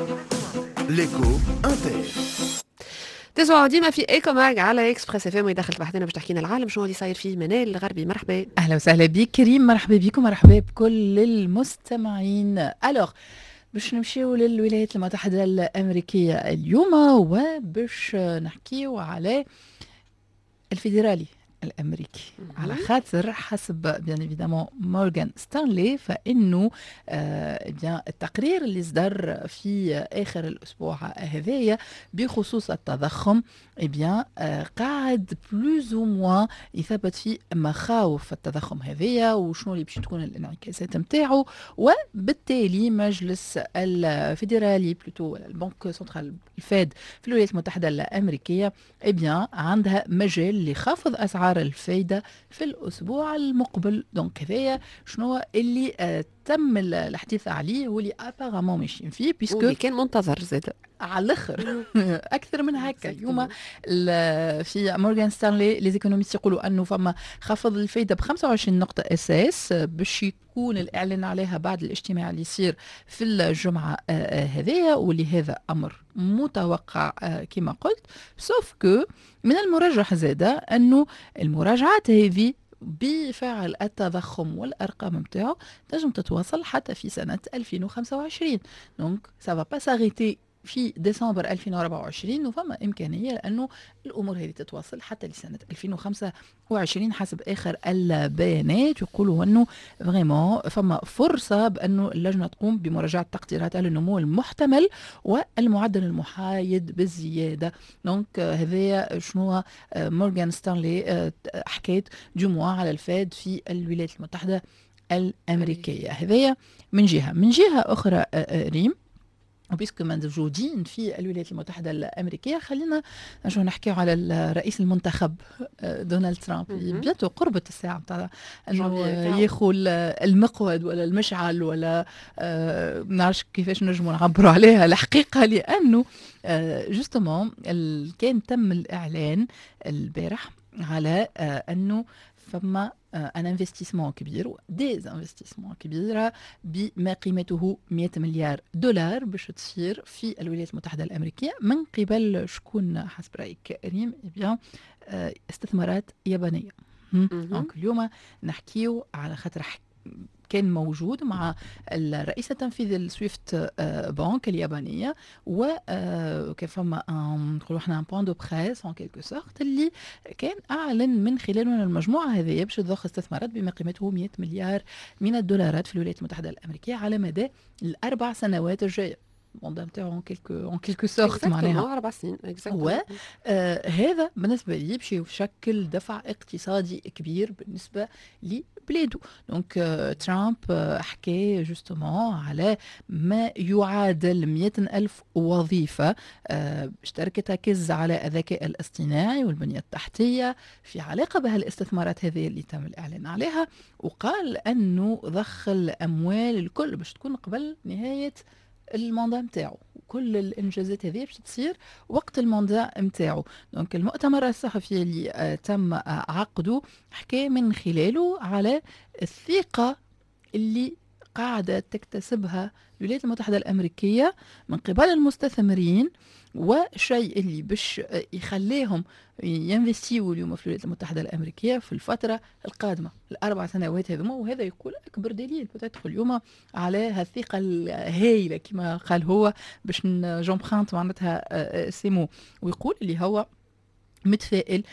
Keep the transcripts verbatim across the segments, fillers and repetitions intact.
ليكو انتر تسمعوا ديما في ايكو ماج على اكسبريس اف ام ودخلت بحثنا باش تحكينا العالم شنو اللي صاير فيه. منال الغربي مرحبا. اهلا وسهلا بك كريم، مرحبا بكم، مرحبا بكل المستمعين. الوغ باش نمشيو للولايات المتحدة الأمريكية اليوم وباش نحكيو على الفيدرالي الامريكي، على خاطر حسب بيان ايفيدامون مورغان ستانلي فانه آه بيان التقرير اللي صدر في اخر الاسبوع هذايا بخصوص التضخم اي بيان آه قاعد بلوز او موان يثبت في مخاوف التضخم هذايا وشنو اللي باش تكون الانعكاسات نتاعو، وبالتالي مجلس الفيدرالي بلوتو البنك سنترال الفاد في الولايات المتحدة الامريكيه اي بيان عندها مجال لخفض اسعار الفايدة في الأسبوع المقبل. دونك هذايا شنو اللي آه تم الحديث عليه واللي ابارامون ماشيين فيه بيسكو واللي كان منتظر زاد على الاخر اكثر من هكا. اليوم في مورغان ستانلي لي زيكونوميست يقولوا انه فما خفض الفايده ب خمسة وعشرين نقطه اساس باش يكون الاعلان عليها بعد الاجتماع اللي يصير في الجمعه هذيا، واللي هذا امر متوقع كما قلت. سوف كو من المرجح زاده انه المراجعات هذه بفعل التضخم والارقام نتاعو تنجم تتواصل حتى في سنه ألفين وخمسة وعشرين. دونك سا با با ساريتي في ديسمبر ألفين وأربعة وعشرين، وفما إمكانية لأنه الأمور هذه تتواصل حتى لسنة ألفين وخمسة وعشرين حسب آخر البيانات. يقولوا أنه فريمون فما فرصة بأنه اللجنة تقوم بمراجعة تقديرات النمو المحتمل والمعدل المحايد بالزيادة. دونك هذايا شنو مورغان ستانلي حكيت جمعة على الفاد في الولايات المتحدة الأمريكية. هذايا من جهة. من جهة أخرى ريم وبيسكو موجودين في الولايات المتحدة الأمريكية، خلينا نشوف نحكي على الرئيس المنتخب دونالد ترامب. بيانتو قربت الساعة بتاع أنه ياخذ المقود ولا المشعل ولا آه نعرفش كيفاش نجموا نعبروا عليها الحقيقة، لأنه آه جستمون كان تم الإعلان البارح على آه أنه فما ان انفستيسمون كبير، ديز انفستيسمون كبيره بما قيمته مئة مليار دولار باش تصير في الولايات المتحده الامريكيه من قبل شكون حسب رايك ريم؟ بيان استثمارات يابانيه. دونك اليوم نحكيو على خاطر كان موجود مع الرئيس التنفيذي السويفت بانك اليابانيه، وكان فما نقولوا احنا ان بوان دو بريس ان كيلكو سورت اللي كان اعلن من خلاله المجموعه هذه باش تضخ استثمارات بما قيمته مئة مليار من الدولارات في الولايات المتحده الامريكيه على مدى الاربع سنوات الجايه. الموضوع نتاعو ان كيلكو ان كيلكو سورت معناها اربع سنين. وهذا بالنسبه لي باش يشكل دفع اقتصادي كبير بالنسبه لبلادو. دونك ترامب حكى جوستومون على ما يعادل مئة ألف وظيفه اشتركت تركز على الذكاء الاصطناعي والبنيه التحتيه في علاقه بهالاستثمارات هذه اللي تم الاعلان عليها، وقال انه ضخ الاموال الكل باش تكون قبل نهايه الماندا نتاعو، وكل الانجازات هذه باش تصير وقت الماندا نتاعو. دونك المؤتمر الصحفي اللي تم عقده حكى من خلاله على الثقه اللي قاعده تكتسبها الولايات المتحده الامريكيه من قبل المستثمرين، وشيء اللي باش يخليهم ينفستيو اليوم في الولايات المتحدة الأمريكية في الفترة القادمة الأربع سنوات هذوما. وهذا يقول أكبر دليل بتدخل اليوم على هالثقة الهائلة كما قال هو باش جونبرانت معناتها سيمو، ويقول اللي هو متفائل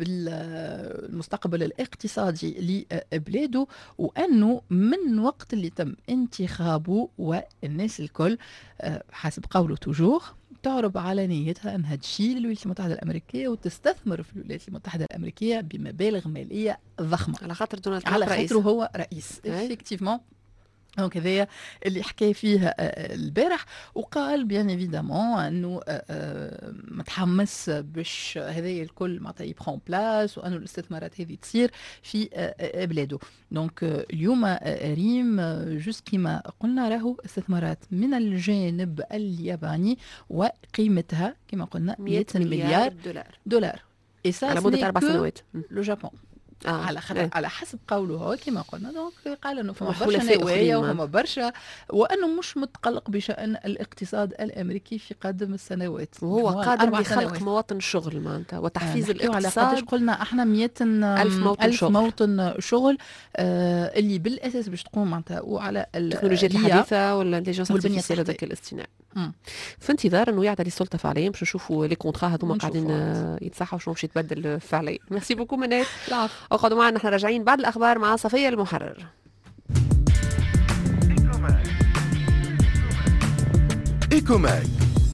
بالمستقبل الاقتصادي لبلاده، وأنه من وقت اللي تم انتخابه والناس الكل حسب قوله توجور تعرب على نيتها أنها تشيل الولايات المتحدة الأمريكية وتستثمر في الولايات المتحدة الأمريكية بمبالغ مالية ضخمة على خاطر دونالد ترامب على خاطر هو رئيس effectivement. دونك هذايا اللي حكى فيها البارح، وقال بيان ايفيدامون انه متحمس باش هذايا الكل معناتها يبرون بلاس وانه الاستثمارات هذه تصير في بلاده. دونك اليوم ريم جوست كما قلنا راهو استثمارات من الجانب الياباني وقيمتها كما قلنا مئة مليار دولار دولار على مدة أربع سنوات. لو جابون آه. على خل... إيه. على حسب قوله هو كما قلنا. دونك قال انه فما فما برشا حلفاء نوايا آخرين، وفما برشا، وانه مش متقلق بشان الاقتصاد الامريكي في قادم السنوات، وهو جوال قادر أربع بخلق سنوات. مواطن شغل معناتها وتحفيز نحكيو على قداش الاقتصاد. قلنا احنا مئة ألف موطن ألف شغل. موطن شغل آه اللي بالاساس باش تقوم معناتها وعلى التكنولوجيات الآلية الحديثه والانتليجنس والبنية الارتفيسيال التحتية. الذكاء الاصطناعي. مم. في انتظار انه يعطي السلطه فعليا باش نشوفوا لي كونترا هذوما ونشوفوا قاعدين عاد. آه، يتصحوا شنو باش يتبدل فعليا. ميرسي بوكو منال. العفو. اقعدوا معنا، نحن راجعين بعد الاخبار مع صفيه المحرر. إيكوماك